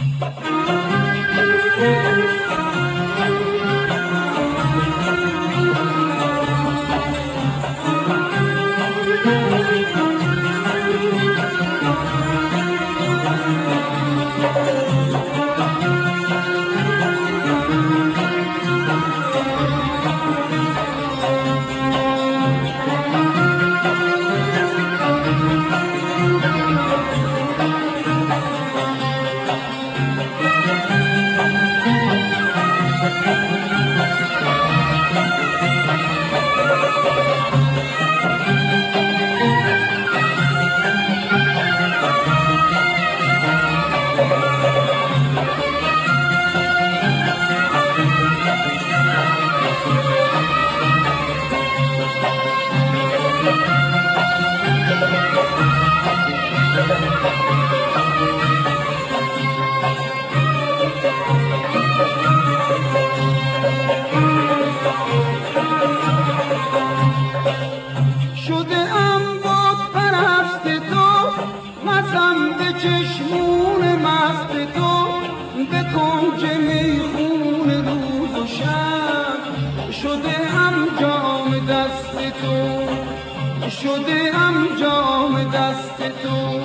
شده ام جام دست تو.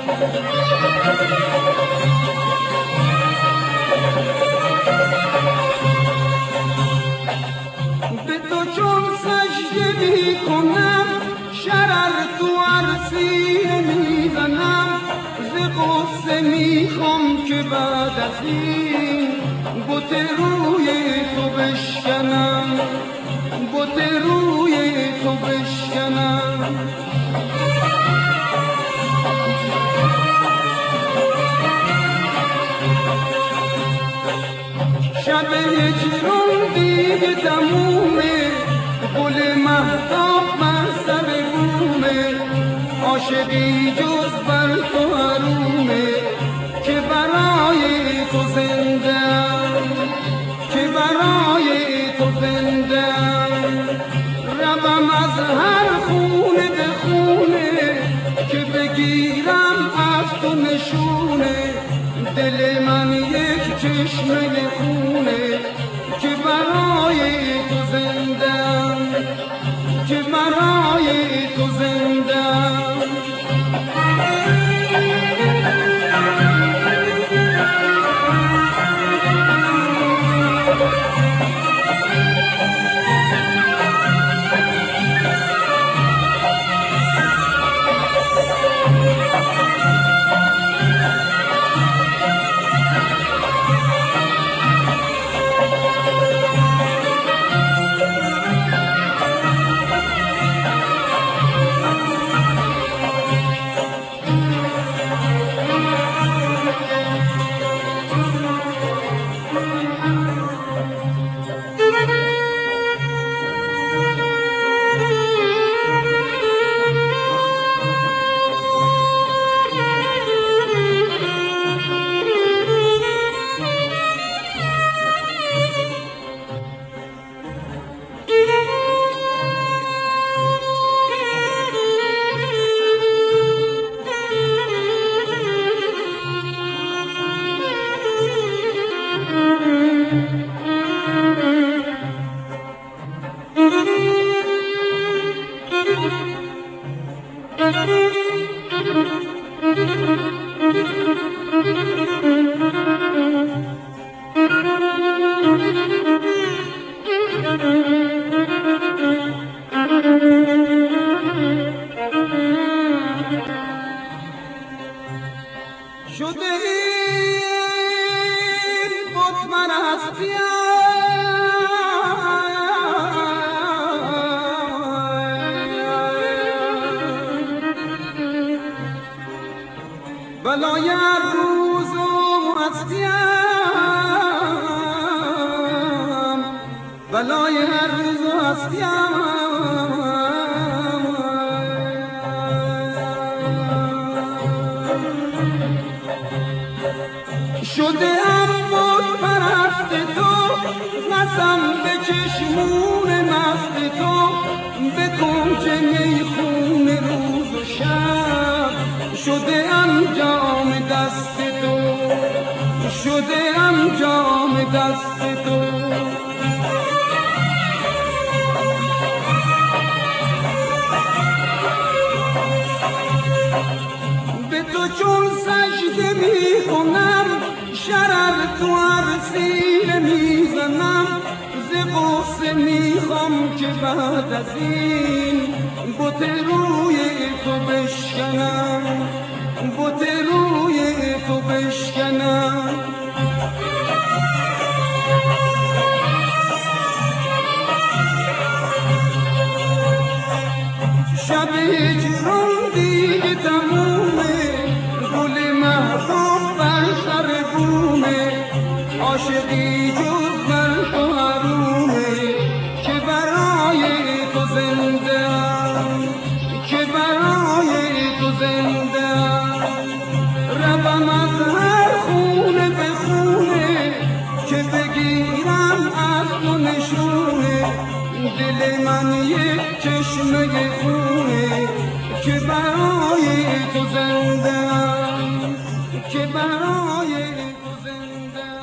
به تو چون سجده می کنم، شرر تو عرصیه می زنم، ز غصه می خوام که بعد از این بت روی تو بشکنم، بت روی تو بشکنم. شب هجران دیگه تمومه، گل مهتاب بر سر بومه، عاشقی جز بر تو حرومه، که برای تو زنده‌ام، که برای تو زنده‌ام. روم از هر خونه به خونه، که بگیرم از تو نشونه، دل من یک چشمه خونه، که برای تو زنده‌ام، که برای تو زنده‌ام. شده این بت پرستیم، بلای هر روز و هستیم، بلای هر روز و هستیم. شده ام بت پرست تو، نزم به چشمون مست تو، به کنج میخون روز و شب. شده ام جام دست تو، شده انجام دست تو. به تو چون سجده می کنم، شرر تو عرصیله می زنم، ز غصه می خوام که بعد از این بت روی تو بشکنم، بت روی تو بشکنم. شب هجران دیگه تمومه، گل محبوب بر سر بومه، عاشقی جز بر تو حرومه، که برای تو زنده ام، که برای تو زنده ام. روم از هر خونه به خونه که بگیرم از تو نشونه، دل من یک چشمه خونه که برای تو زنده ام، که برای تو زنده ام.